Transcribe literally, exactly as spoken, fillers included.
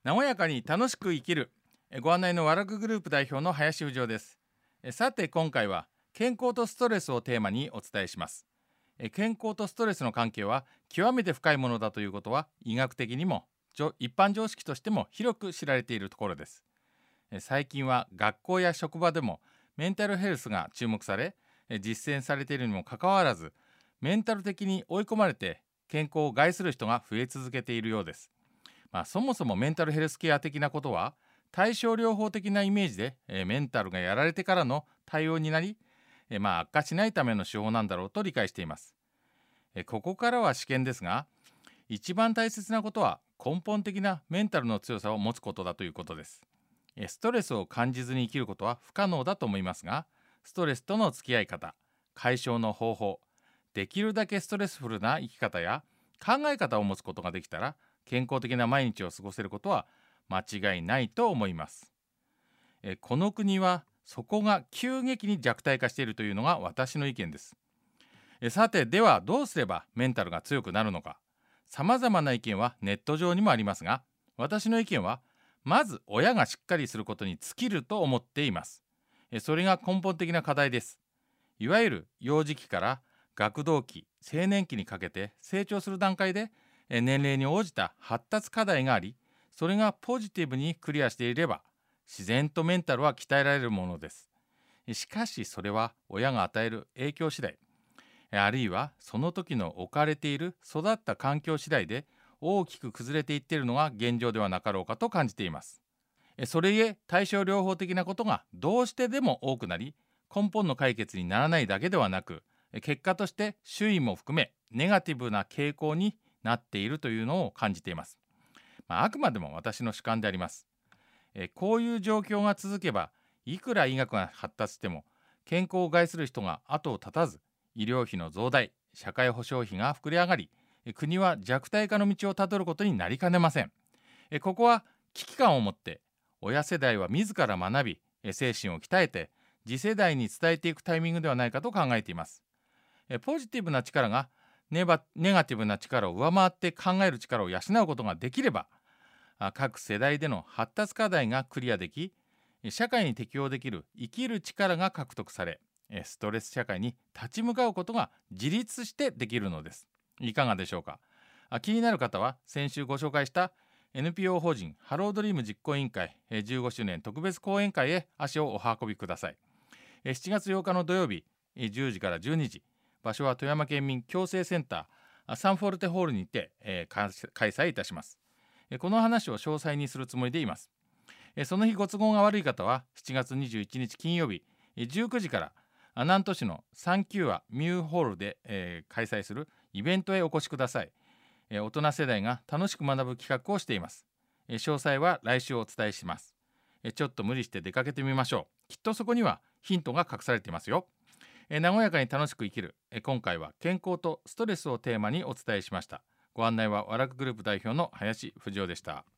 和やかに楽しく生きる。えご案内の和楽グループ代表の林富士です。えさて今回は健康とストレスをテーマにお伝えします。え健康とストレスの関係は極めて深いものだということは医学的にもじょ一般常識としても広く知られているところです。え最近は学校や職場でもメンタルヘルスが注目され、え実践されているにもかかわらず、メンタル的に追い込まれて健康を害する人が増え続けているようです。まあ、そもそもメンタルヘルスケア的なことは対症療法的なイメージで、えーメンタルがやられてからの対応になり、えーまあ、悪化しないための手法なんだろうと理解しています。えーここからは試験ですが、一番大切なことは根本的なメンタルの強さを持つことだということです。えーストレスを感じずに生きることは不可能だと思いますが、ストレスとの付き合い方、解消の方法、できるだけストレスフルな生き方や考え方を持つことができたら、健康的な毎日を過ごせることは間違いないと思います。えこの国はそこが急激に弱体化しているというのが私の意見です。えさて、ではどうすればメンタルが強くなるのか。さまざまな意見はネット上にもありますが、私の意見はまず親がしっかりすることに尽きると思っています。えそれが根本的な課題です。いわゆる幼児期から学童期、青年期にかけて成長する段階で、え年齢に応じた発達課題があり、それがポジティブにクリアしていれば自然とメンタルは鍛えられるものです。しかしそれは親が与える影響次第、あるいはその時の置かれている育った環境次第で大きく崩れていっているのが現状ではなかろうかと感じています。それゆえ対症療法的なことがどうしてでも多くなり、根本の解決にならないだけではなく、結果として周囲も含めネガティブな傾向になっているというのを感じています。まあ、あくまでも私の主観であります。えこういう状況が続けば、いくら医学が発達しても健康を害する人が後を絶たず、医療費の増大、社会保障費が膨れ上がり、え国は弱体化の道をたどることになりかねません。えここは危機感を持って親世代は自ら学び、え精神を鍛えて次世代に伝えていくタイミングではないかと考えています。えポジティブな力がネバネガティブな力を上回って考える力を養うことができれば、あ各世代での発達課題がクリアでき、社会に適応できる生きる力が獲得され、えストレス社会に立ち向かうことが自立してできるのです。いかがでしょうか。あ気になる方は先週ご紹介した エヌピーオー 法人ハロードリーム実行委員会えーじゅうごしゅうねん特別講演会へ足をお運びください。えーしちがつようかの土曜日、えーじゅうじからじゅうにじ、場所は富山県民共生センターあサンフォルテホールにて、えー開開催いたします。えーこの話を詳細にするつもりでいます。えーその日ご都合が悪い方はしちがつにじゅういちにち金曜日、えーじゅうくじからあ南砺市のサンキューアミューホールで、えー開催するイベントへお越しください。えー大人世代が楽しく学ぶ企画をしています。えー詳細は来週お伝えします。えーちょっと無理して出かけてみましょう。きっとそこにはヒントが隠されていますよ。えー和やかに楽しく生きる、えー今回は健康とストレスをテーマにお伝えしました。ご案内は和楽グループ代表の林富士夫でした。